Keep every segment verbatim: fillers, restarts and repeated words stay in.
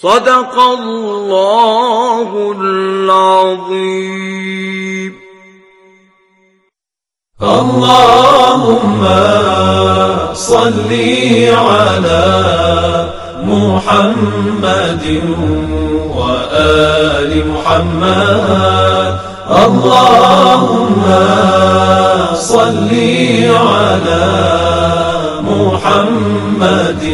صدق الله العظيم. اللهم صل على محمد وآل محمد. اللهم صل على محمد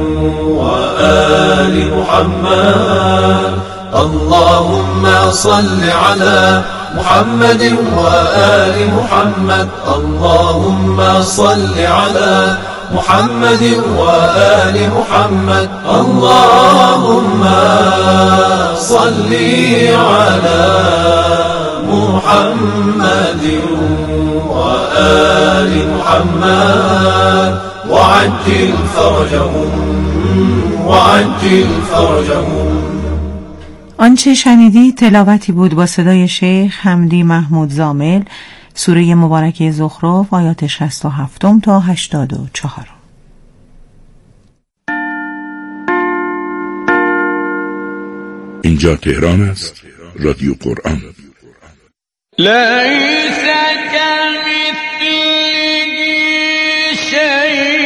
وآل محمد. اللهم صل على محمد وآل محمد. اللهم صل على محمد وآل محمد. اللهم صل على محمد وآل محمد وعجل فرجهم وعجل فرجهم. آنچه شنیدی تلاوتی بود با صدای شیخ حمدی محمود زامل، سوره مبارکه زخرف آیات شصت و هفت تا هشتاد و چهار. اینجا تهران است، رادیو قرآن. لیس کمثله شیء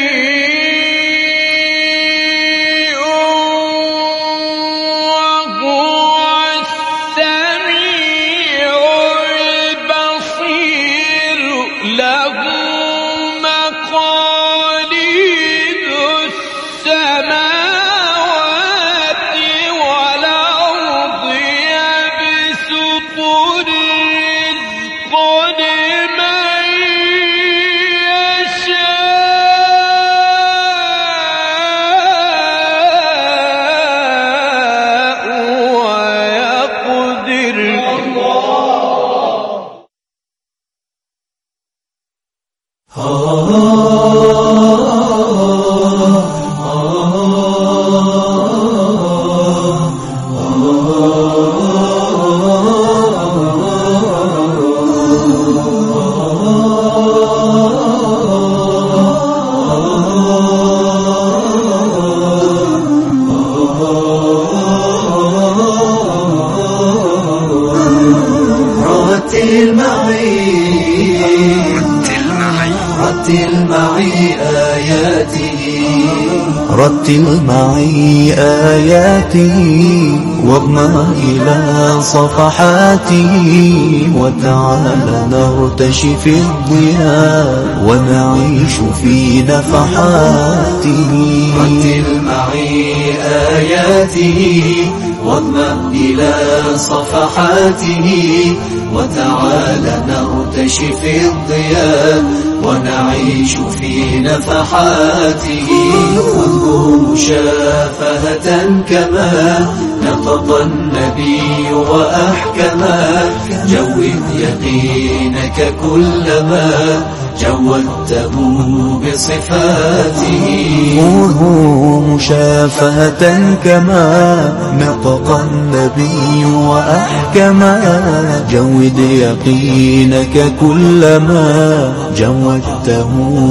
رتل معي آياته واضمع إلى صفحاته وتعال نرتشي في الضياء ونعيش في نفحاته. رتل معي آياته واضمع إلى صفحاته وتعال نرتشي في الضياء ونعيش في نفحاته. واذكر مشافهة كما نطق النبي وأحكما جود يقينك كلما جودته بصفاته. خذه مشافهة كما نطق النبي وأحكما جود يقينك كلما جودته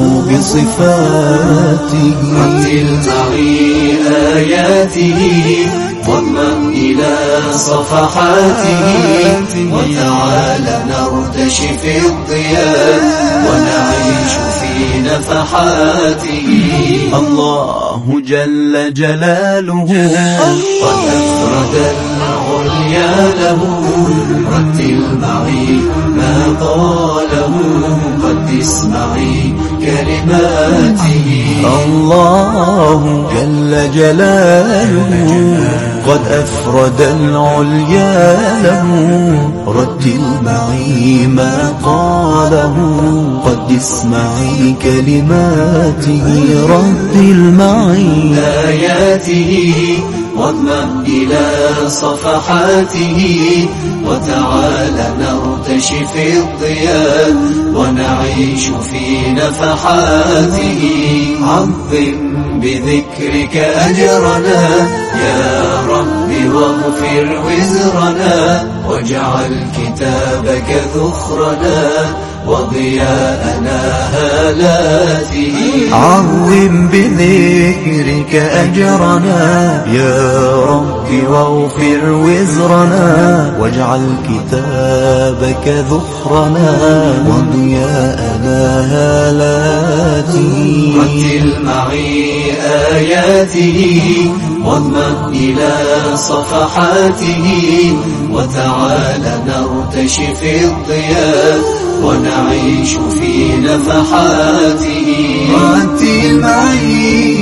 بصفاته. رتل معي آياته واضمم إلى صفحاته وتعال نرتشي في الضياء ونعيش في نفحاته. الله جل جلاله قد أفرد العليا له. رتل معي ما قاله قد اسمعي كلماته. الله جل جلاله قد أفرد العليا له. رتل معي ما قاله قد اسمعي كلماته. رتل معي آياته واضمم إلى صفحاته وتعال نرتشي في الضياء ونعيش في نفحاته. عظم بذكرك أجرنا يا رب واغفر وزرنا واجعل كتابك ذخرنا وضياءنا هالاته. عظم بذكرك أجرنا يا رب واغفر وزرنا، واجعل كتابك ذخرنا وضياءنا هالاته. رتل معي آياته واضمم إلى صفحاته، وتعالى نرتشي في الضياء ونعيش في نفحاته. رتل معي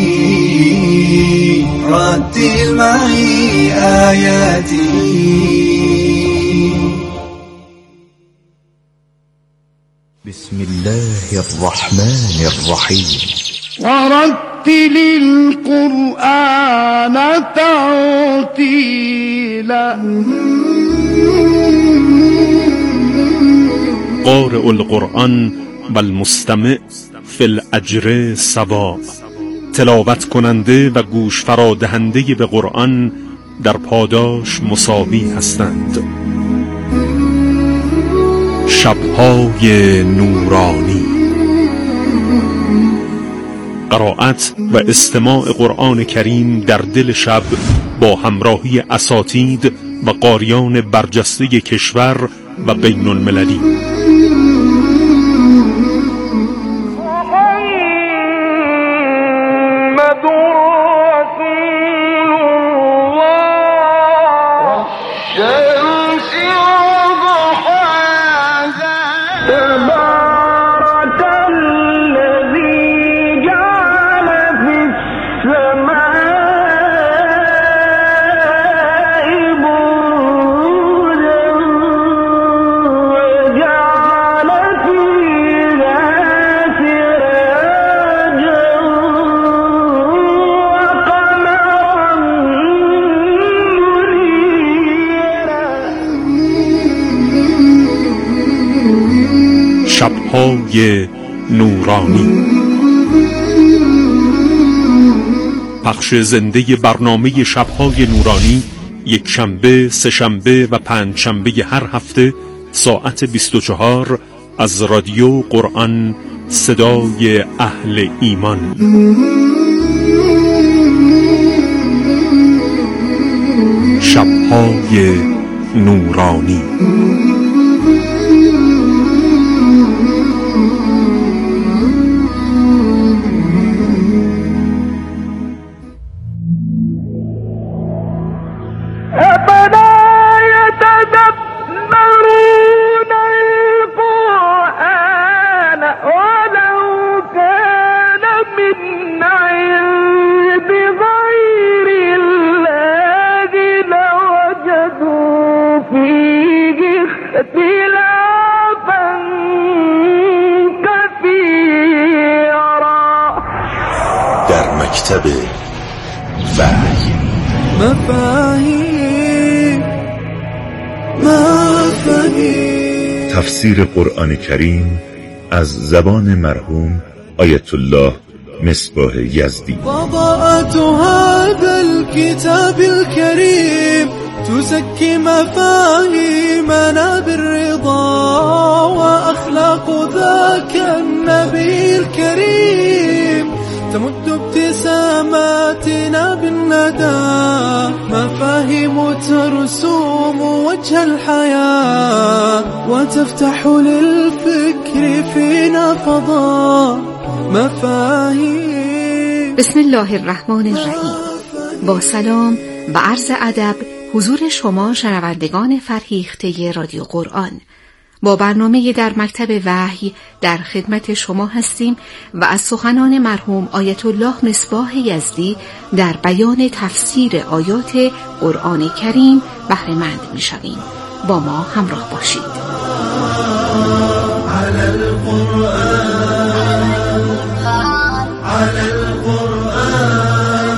رتل معي آياته. بسم الله الرحمن الرحيم. ورتل القرآن ترتيلا. قارئ القرآن و المستمع فی الاجر سواء. تلاوت کننده و گوش فرادهنده به قرآن در پاداش مساوی هستند. شب‌های نورانی. قرائت و استماع قرآن کریم در دل شب با همراهی اساتید و قاریان برجسته کشور و بین المللی. شب‌های نورانی. پخش زنده برنامه شب‌های نورانی یک شنبه، سه شنبه و پنج شنبه هر هفته ساعت بیست و چهار از رادیو قرآن، صدای اهل ایمان. شب‌های نورانی. در مکتب وحی. مفاهیم مفاهیم تفسیر قرآن کریم از زبان مرحوم آیت الله مصباح یزدی. وضاءة هذا الكتاب الكريم تزكي مفاهيمنا بالرضا، وأخلاق ذاك النبي الكريم تمد ابتساماتنا بالندى. مفاهيم ترسوم وجه الحياة وتفتح للفكر فينا فضاء. مفاهيم. بسم الله الرحمن الرحیم. با سلام و عرض ادب حضور شما شنوندگان فرهیخته رادیو قرآن، با برنامه در مکتب وحی در خدمت شما هستیم و از سخنان مرحوم آیت الله مصباح یزدی در بیان تفسیر آیات قرآن کریم بهره مند می‌شویم. با ما همراه باشید. على القرآن على القرآن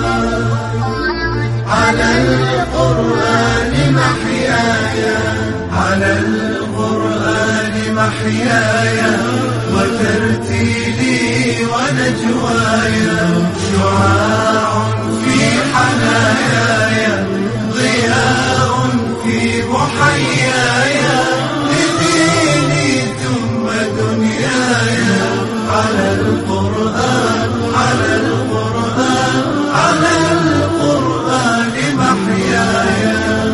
على القرآن محياي على القرآن محياي وترتيلي ونجواي شعاع في حناياي ضياء في محياي لديني ثم على القرآن على القرآن على القرآن محياي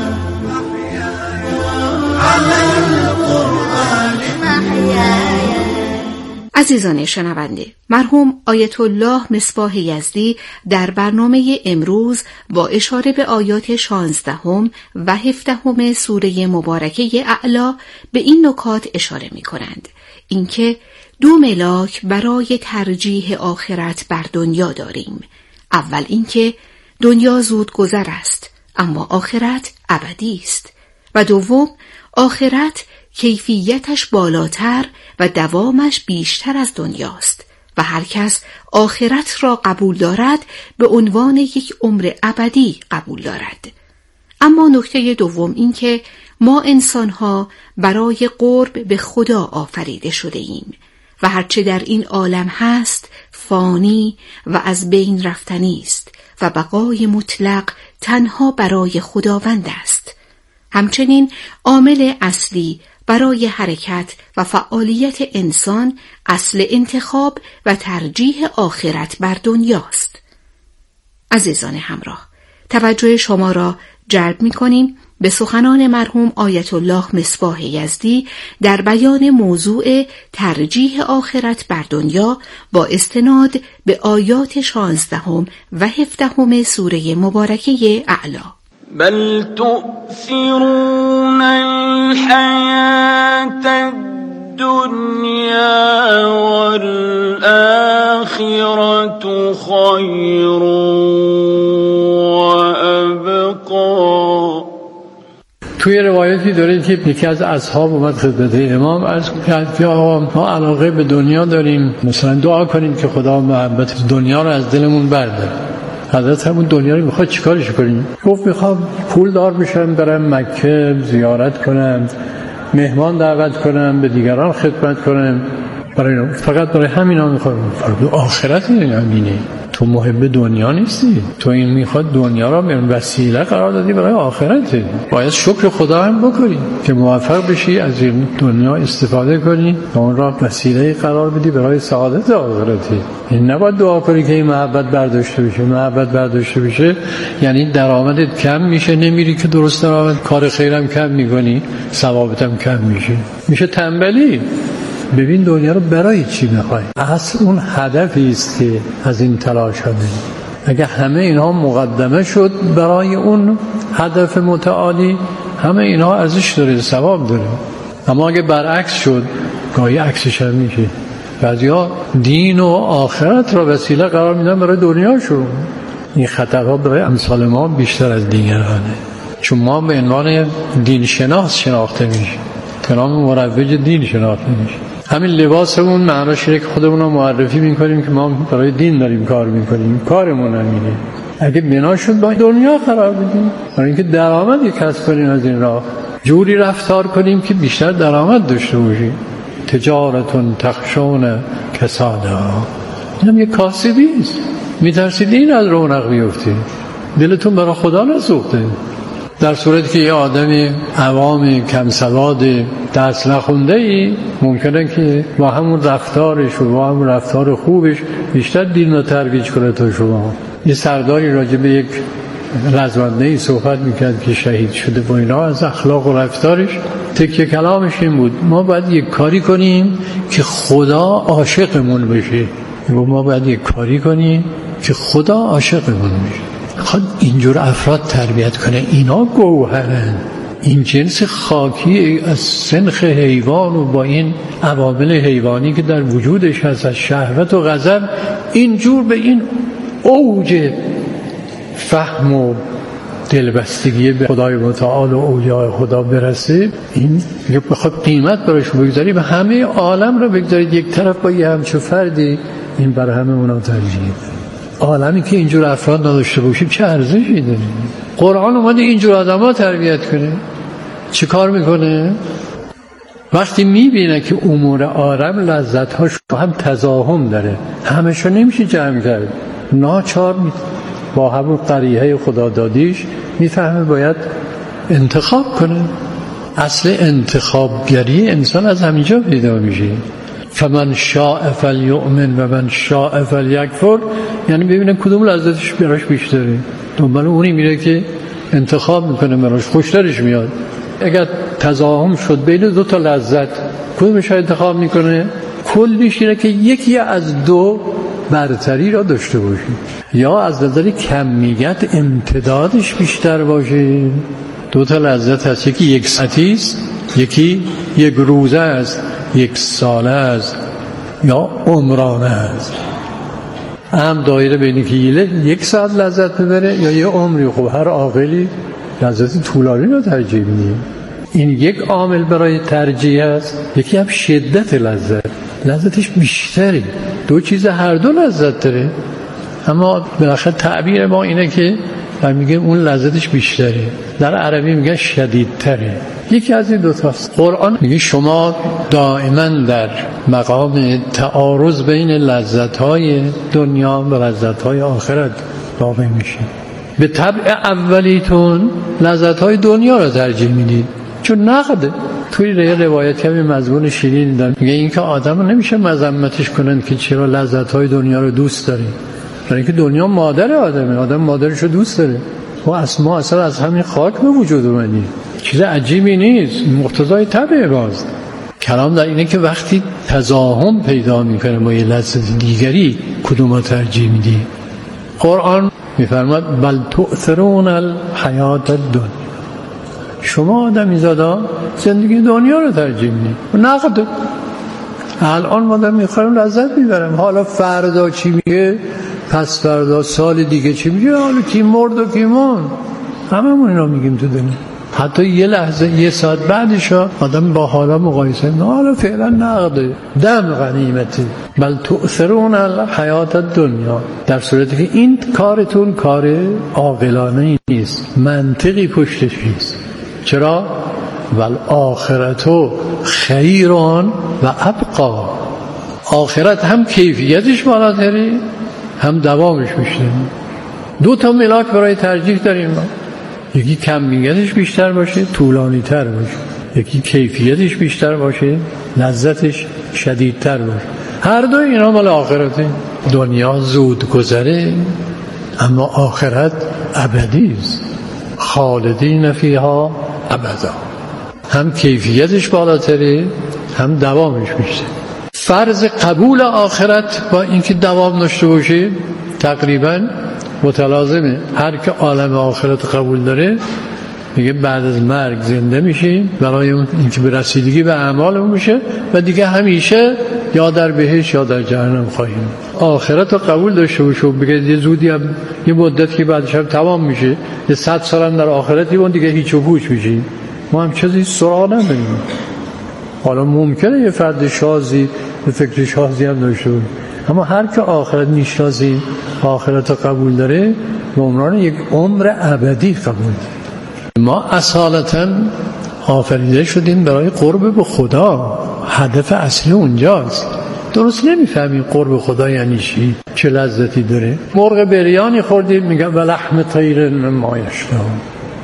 على القرآن محياي. عزیزان شنونده، مرحوم آیت الله مصباح یزدی در برنامه امروز با اشاره به آیات شانزدهم و هفدهم سوره مبارکه اعلی به این نکات اشاره می کنند. اینکه دو ملاک برای ترجیح آخرت بر دنیا داریم. اول اینکه دنیا زود گذر است، اما آخرت ابدی است. و دوم، آخرت کیفیتش بالاتر و دوامش بیشتر از دنیاست و هر کس آخرت را قبول دارد به عنوان یک عمر ابدی قبول دارد. اما نکته دوم این که ما انسانها برای قرب به خدا آفریده شده ایم و هرچه در این عالم هست فانی و از بین رفتنی است و بقای مطلق تنها برای خداوند است. همچنین عامل اصلی برای حرکت و فعالیت انسان اصل انتخاب و ترجیح آخرت بر دنیاست. عزیزان همراه، توجه شما را جلب می‌کنیم به سخنان مرحوم آیت الله مصباح یزدی در بیان موضوع ترجیح آخرت بر دنیا با استناد به آیات شانزدهم و هفدهم سوره مبارکه اعلی. بل تؤثرون الحياة الدنيا والآخرة خير وأبقى. توی روایتی داره که یکی از اصحاب اومد خدمت امام عرض کرد که آقا ما علاقه به دنیا داریم، مثلا دعا کنیم که خدا محبت دنیا رو از دلمون برداره. حضرت همون دنیا رو میخواد چیکارش کنیم؟ گفت میخوام پول دار بشم، برم مکه زیارت کنم، مهمان دعوت کنم، به دیگران خدمت کنم، برای فقط برای همینا میخوام. فرض آخرت همینه. تو محب دنیا نیستی، تو این میخواد دنیا را به وسیله قرار دادی برای آخرت. باید شکر خدا هم بکنی که موفق بشی از این دنیا استفاده کنی و اون را وسیله قرار بدی برای سعادت آخرتی. این نباید دعا کنی که این محبت برداشته بشه. محبت برداشته بشه یعنی درآمدت کم میشه، نمیری که درست درآمد، کار خیرم کم میکنی، ثوابت هم کم میشه، میشه تنبلی. ببین دنیا رو برای چی میخوای؟ اصل اون هدفی است که از این تلاش شده. اگه همه اینها مقدمه شد برای اون هدف متعالی، همه اینها ارزش داره، ثواب داره. اما اگه برعکس شد، گاهی عکسش هم میشه. بعضیا دین و آخرت را وسیله قرار میدن برای دنیاشون. این خطرها برای امثال ما بیشتر از دیگرانه، چون ما به عنوان دین شناس شناخته میشیم، به نام مروج دین شناخته میشیم. همین لباسمون معناش اینه که خودمون رو معرفی میکنیم که ما برای دین داریم کار میکنیم. کارمون همینه. اگه بنا شد با دنیا قرار بدیم، برای اینکه درآمدی کسب کنیم از این راه، جوری رفتار کنیم که بیشتر درآمد داشته باشیم. تجارتون تخشون کسادها، اینم یک کاسبی است. میترسید این از رونق بیفته، دلتون برای خدا نسوخته. در صورتی که یه آدمی عوام کم سواد درس نخونده ای ممکنه که با همون رفتارش و با همون رفتار خوبش بیشتر دین رو ترویج کنه تا شما. یه سرداری راجع به یک رزمنده ای صحبت میکرد که شهید شده با اینا، از اخلاق و رفتارش تکیه کلامش این بود: ما باید یک کاری کنیم که خدا عاشقمون بشه. ما باید یک کاری کنیم که خدا عاشقمون بشه. خود اینجور افراد تربیت کنه. اینا گوهرن. این جنس خاکی از سنخ حیوان و با این عوامل حیوانی که در وجودش هست از شهوت و غضب، اینجور به این اوج فهم و دلبستگی به خدای متعال و اولیاء خدا برسه، این بخواد قیمت براش بگذاری، به همه عالم رو بگذارید یک طرف با یه همچه فردی، این برای همه اونا ترجیح. عالمی که اینجور افراد نداشته باشیم چه ارزشی داره؟ قرآن اومده اینجور آدم‌ها تربیت کنه. چه کار میکنه؟ وقتی میبینه که امور عالم لذت‌هاش هم تزاحم داره، همشو نمیشه جمع کرد، ناچار با همون قریحه خدادادیش میفهمه باید انتخاب کنه. اصل انتخابگری انسان از همینجا پیدا میشه. فمن شاء فلیؤمن و من شاء فلیکفر، یعنی ببینه کدوم لذتش براش بیشتره، دنبال اونی میره که انتخاب میکنه براش خوشترش میاد. اگر تزاحم شد بین دو تا لذت کدومش انتخاب میکنه؟ کلیش اینه که یکی از دو برتری را داشته باشه، یا از نظر کمیت امتدادش بیشتر باشه. دو تا لذت هست، یکی یک ساعتی است، یکی یک روزه است، یک ساله است، یا عمرانه است. هم دایره بینی که یک ساعت لذت ببره یا یه عمری. خب هر عاقلی لذت طولانی رو ترجیح میده. این یک عامل برای ترجیح است. یکی هم شدت لذت، لذتش بیشتری. دو چیز هر دو لذت داره، اما بالاخره تعبیر ما اینه که و میگه اون لذتش بیشتره. در عربی میگه شدیدتره. یکی از این دو تاست. قرآن میگه شما دائما در مقام تعارض بین لذت‌های دنیا و لذت‌های آخرت واقع میشید. به طبع اولیتون لذت‌های دنیا رو ترجیح میدید، چون نقده. توی روایت کمی مضمون شیرین دارم، میگه این که آدم رو نمیشه مذمتش کنن که چرا لذت‌های دنیا رو دوست داری، برای اینکه دنیا مادر آدمه، آدم مادرش رو دوست داره. و اصلا اصلا از همین خاک به وجود اومدیم، چیز عجیبی نیست، مقتضای طبع باز. کلام در اینه که وقتی تزاحم پیدا میکنه با یه لذت دیگری کدوم رو ترجیح میدی؟ قرآن میفرماد بل تؤثرون الحیات الدنیا، شما آدمی زادا زندگی دنیا رو ترجیح میدی. نقد الان ما دارم میخوام لذت میبرم، حالا فردا چی میگه، پس فردا سال دیگه چی میگه، حالا کی مرد و کی موند، هممون اینا میگیم تو دنیا. حتی یه لحظه یه ساعت بعدش آدم با حالا مقایسه نه، حالا فعلا نقده، دم غنیمته. بل تؤثرون الحیات الدنیا، در صورتی که این کارتون کار عاقلانه نیست، منطقی پشتش نیست. چرا؟ والآخرت خیرون و ابقا، آخرت هم کیفیتش بالاتره هم دوامش بیشتره. دو تا ملاک برای ترجیح داریم ما، یکی کمیتش بیشتر باشه طولانی تر باشه، یکی کیفیتش بیشتر باشه لذتش شدیدتر باشه. هر دو اینا مال آخرته. دنیا زود گذره اما آخرت ابدی است، خالدین فیها ابدا. هم کیفیتش بالاتره هم دوامش بیشتر. فرض قبول آخرت با اینکه دوام داشته باشه تقریبا متلازمه. هر که عالم آخرت قبول داره میگه بعد از مرگ زنده میشیم برای اینکه به رسیدگی به اعمالمون میشه و دیگه همیشه یا در بهشت یا در جهنم خواهیم. آخرت رو قبول داشته باشه و بگه یه زودی هم یه مدت که بعدش هم تمام میشه، یه صد سال هم در آخرتی اون دیگه هیچ و پوچ میشیم، ما هم چیزی سراغ نداریم. حالا ممکنه یه فرد شازی به فکر شازی هم داشته باشه، اما هر که آخرت میشناسه آخرت رو قبول داره به عنوان یک عمر ابدی قبول داره. ما اصالتا آفریده شدیم برای قرب به خدا، هدف اصلی اونجاست. درست نمیفهمیم قرب خدا یعنی چی، چه لذتی داره. مرغ بریانی خوردیم میگن ولحم طیر مما یشتهون،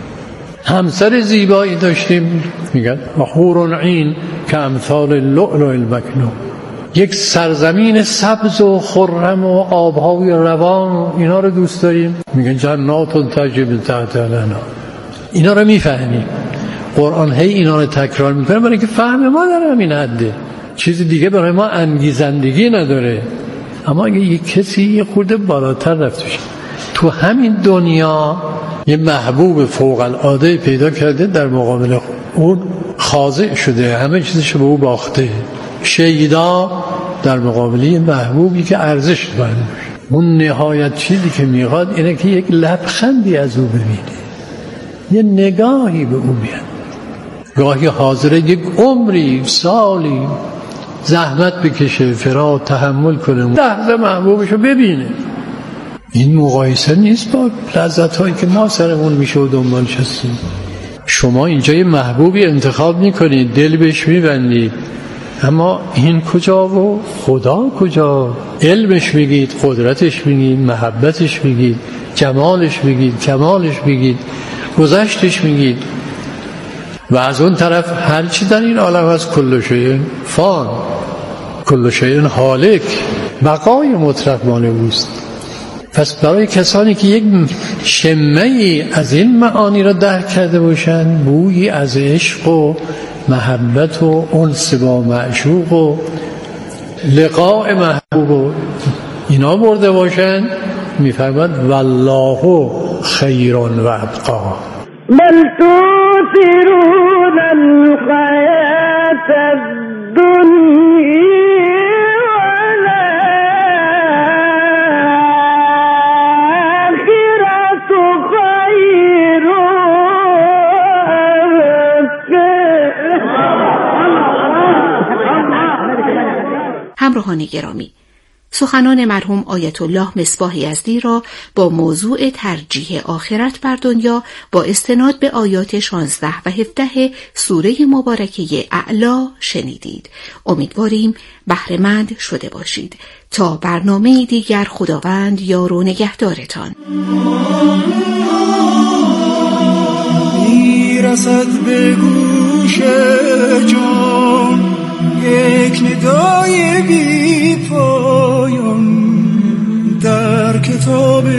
همسر زیبایی داشتیم میگن حور عین که امثال اللؤلؤ المکنون، یک سرزمین سبز و خرم و آبهای روان و اینا رو دوست داریم میگن جنات تجری من تحتها الانهار. اینا رو میفهمیم. قرآن هی اینا رو تکرار میکنه برای اینکه فهم ما در همین حده، چیز دیگه برای ما انگیزندگی نداره. اما اگه یک کسی یه خورده بالاتر رفته تو همین دنیا یه محبوب فوق العاده پیدا کرده، در مقابل اون خاضع شده، همه چیزش به او باخته، شیدا در مقابل محبوبی که ارزش داره. اون نهایت چیزی که میخواد اینه که یک لبخندی از او ببینه، یه نگاهی به او بیاد. گاهی حاضره یک عمری سالی زحمت بکشه، فرات تحمل کنه، لحظه محبوبشو ببینه. این مقایسه نیست با لذت هایی که ما سرمون میشه و دنبالش هستیم. شما اینجا یه محبوبی انتخاب میکنید، دل بهش میبندید، اما این کجا و خدا کجا؟ علمش میگید، قدرتش میگید، محبتش میگید، جمالش میگید، کمالش میگید، گذشتش میگید. و از اون طرف هرچی در این عالم از کل شیء فان، کل شیء هالک، بقای مطلق مال اوست. پس برای کسانی که یک شمه‌ای از این معانی را درک کرده باشند، بویی از عشق و محبت و انس با معشوق و لقاء محبوب و اینا برده باشند، میفرماد والله خیر و ابقا. بل تؤثرون الحیاة الدنیا والآخرة خیر و ابقا. همراهان گرامی، سخنان مرحوم آیت الله مصباح یزدی را با موضوع ترجیح آخرت بر دنیا با استناد به آیات شانزده و هفده سوره مبارکه اعلا شنیدید. امیدواریم بهره‌مند شده باشید. تا برنامه دیگر خداوند یار و نگهدارتان. میرسد به گوش جان یک ندای بی پایان در کتاب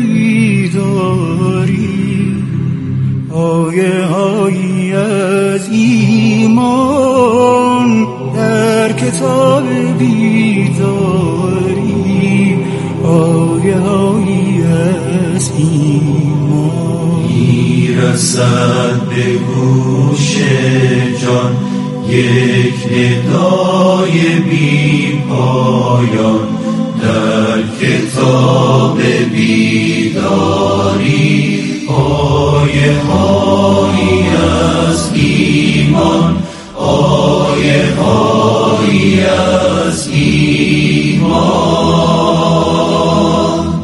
بیداری، آیه هایی از ایمان در کتاب بیداری، آیه هایی از ایمان. میرسد به گوش جان یک ندای بی پایان در کتاب بیداری، آیه هایی از ایمان، آیه هایی از ایمان.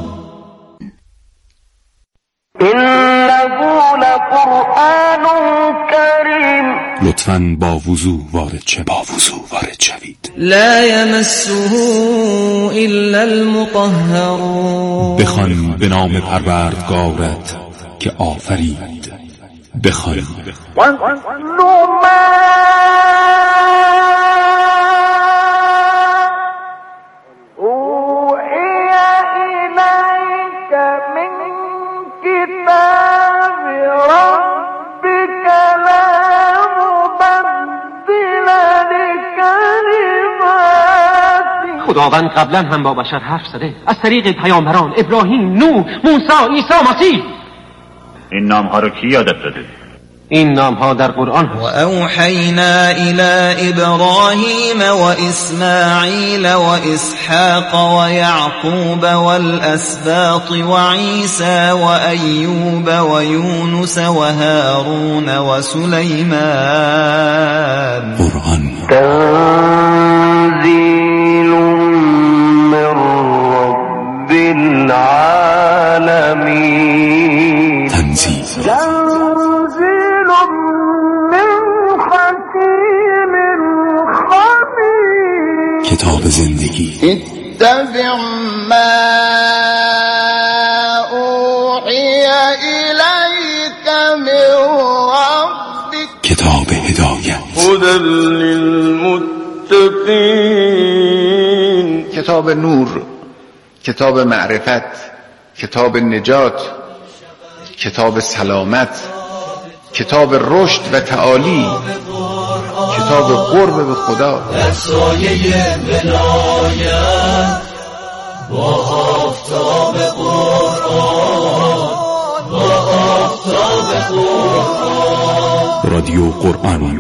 إنه لقرآن كريم. لطفاً با وضو وارد شوید. با وضو وارد شوید. لا يمسه الا المطهرون. بخوان به نام پروردگارت که آفرید. بخوان. خداوند قبلا هم با بشر حرف زده از طریق پیامبران ابراهیم، نوح، موسی، عیسی مسیح. این نام ها رو کی یادت داده؟ این نام ها در قرآن هست. و اوحینا الی ابراهیم و اسماعیل و اسحاق و یعقوب والاسباط و عیسی و ایوب و یونس و هارون و سلیمان. قرآن تنزیل من رب العالمین. تنزیل تنزیل من حکیم خبیر. کتاب زندگی. اتبع ما اوحی الیک من ربک. کتاب هدایت. هدی للمتقین. کتاب نور، کتاب معرفت، کتاب نجات، کتاب سلامت، کتاب رشد و تعالی، کتاب قرب به خدا. در سایه ولایت با آفتاب قرآن، با آفتاب قرآن. رادیو قرآن.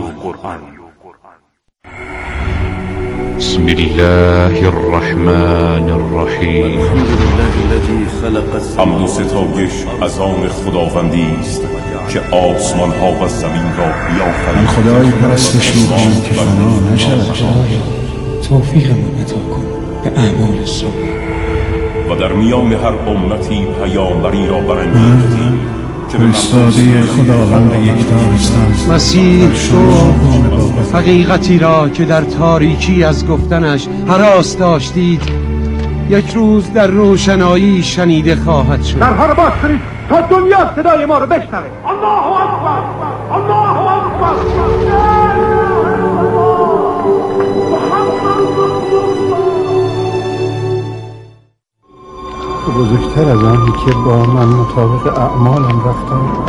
بسم الله الرحمن الرحیم. حمد و ستایش از آن خداوندی است که آسمان ها و زمین را بیافرید. من خدای پرستش می‌کنم که فنا نشود. توفیق من عطا کن به اعمال صالح. و در میان هر امتی پیامبری را برانگیختی که به فرستاده خداوند یکتا هستم. مسیح شو حقیقتی را که در تاریکی از گفتنش هراس داشتید یک روز در روشنایی شنیده خواهد شد. درها رو باز کنید تا دنیا صدای ما رو بشنوه. الله اکبر، الله اکبر. بزرگتر از آنی که با من مطابق اعمالم رفتار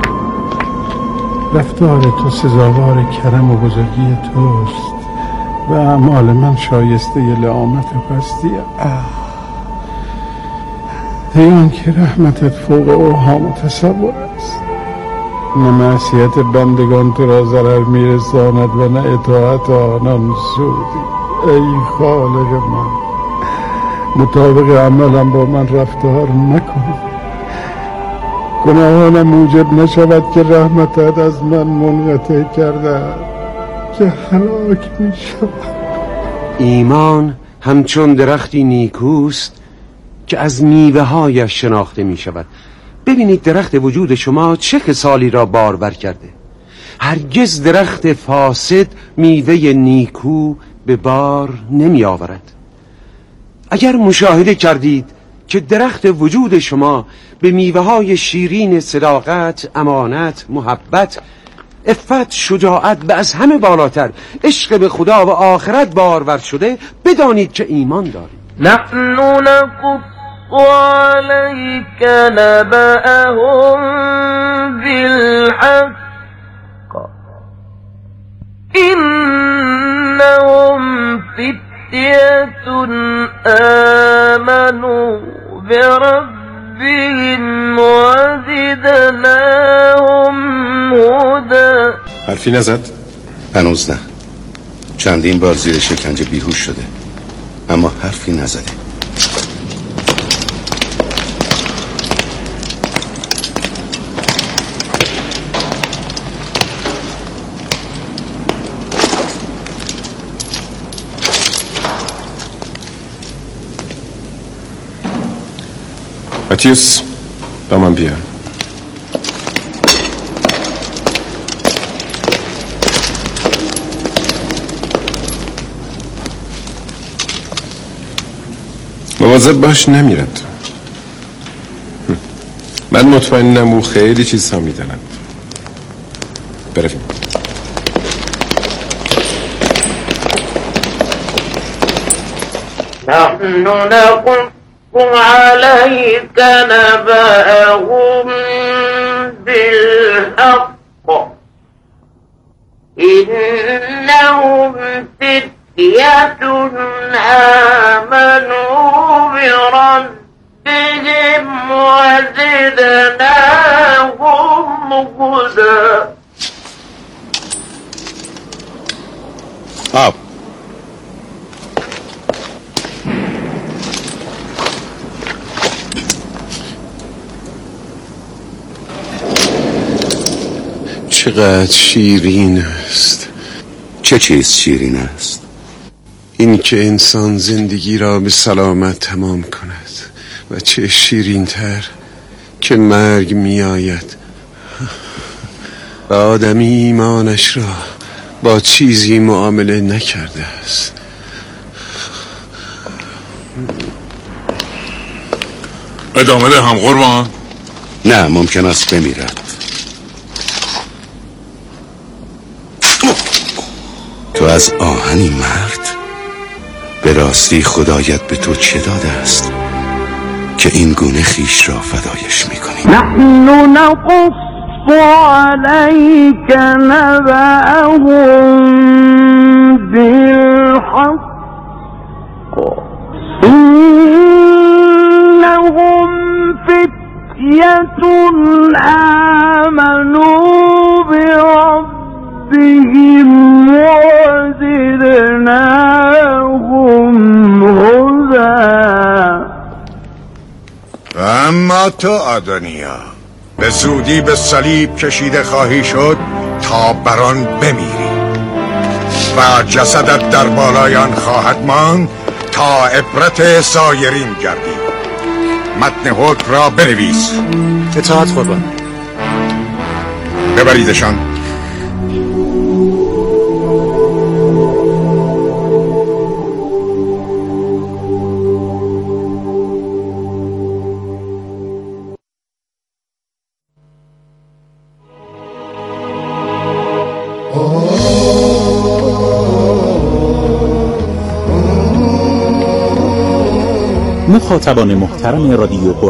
رفتار تو سزاوار کرم و بزرگی توست و اعمال من شایسته لعامت و پستی. ای آن که رحمتت فوق اوهام و تصور است، نه معصیت بندگان تو را ضرر میرساند و نه اطاعت آنان سودی. ای خالق من، مطابق عملم با من رفتار نکن، گناهانم موجب نشود که رحمتت از من منقطع کرده که هلاک می شود. ایمان همچون درختی نیکوست که از میوه هایش شناخته می شود. ببینید درخت وجود شما چه خصالی را بارور کرده. هرگز درخت فاسد میوه نیکو به بار نمی آورد. اگر مشاهده کردید که درخت وجود شما به میوه های شیرین صداقت، امانت، محبت، عفت، شجاعت و از همه بالاتر عشق به خدا و آخرت بارور شده، بدانید که ایمان دارید. نحن نقص عليك نبأهم بالحق إنهم فتية آمنوا بربهم وزدناهم هدى. حرفی نزد؟ هنوز نه. چندین بار زیر شکنجه بیهوش شده اما حرفی نزده. ماتیوس با من بیا. مواظب باش نمیرد. من مطمئنم او خیلی چیزها میداند. برویم. نحن نقص عليك نبأهم بالحق إنهم فتية آمنوا بربهم وزدناهم هدى. آب چقدر شیرین است. چه چیز شیرین است؟ این که انسان زندگی را به سلامت تمام کند و چه شیرین تر که مرگ می آید و آدمی ایمانش را با چیزی معامله نکرده است. ادامه ده هم قربان؟ نه، ممکن است بمیرد. تو از آهنی مرد؟ به راستی خدایت به تو چه داده است که این گونه خیش را فدایش میکنی؟ نحن نقص عليك نبأهم بالحق إنهم فتية آمنوا بربهم وزدناهم هدى. اما تو آدونیا به زودی به صلیب کشیده خواهی شد تا بران بمیری و جسدت در بالای آن خواهد ماند تا عبرت سایرین گردی. متن حکم را بنویس. اطاعت قربان. ببریدشان. مخاطبان محترم رادیو